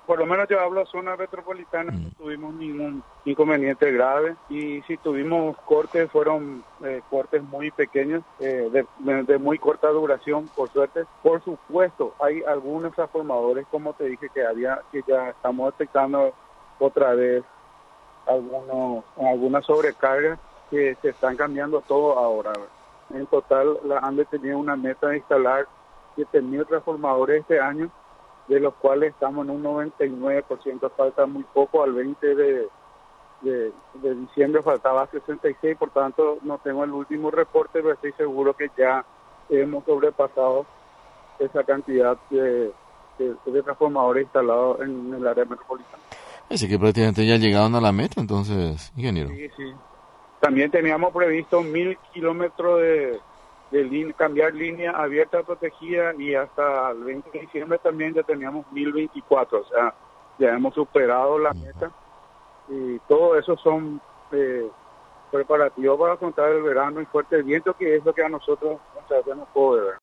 por lo menos yo hablo zona metropolitana, no tuvimos ningún inconveniente grave, y si tuvimos cortes fueron cortes muy pequeños, de muy corta duración, por suerte. Por supuesto, hay algunos transformadores, como te dije, que ya estamos detectando otra vez algunas sobrecargas que se están cambiando todo ahora. En total, la ANDE tenía una meta de instalar 7.000 transformadores este año, de los cuales estamos en un 99%, falta muy poco. Al 20 de diciembre faltaba 66, por tanto no tengo el último reporte, pero estoy seguro que ya hemos sobrepasado esa cantidad de transformadores instalados en el área metropolitana. Así que prácticamente ya llegaron a la meta, entonces, ingeniero. Sí, sí. También teníamos previsto 1.000 kilómetros de cambiar línea abierta protegida, y hasta el 20 de diciembre también ya teníamos 1.024, o sea, ya hemos superado la meta, y todo eso son preparativos para afrontar el verano y fuerte viento, que es lo que a nosotros muchas veces nos puede ver.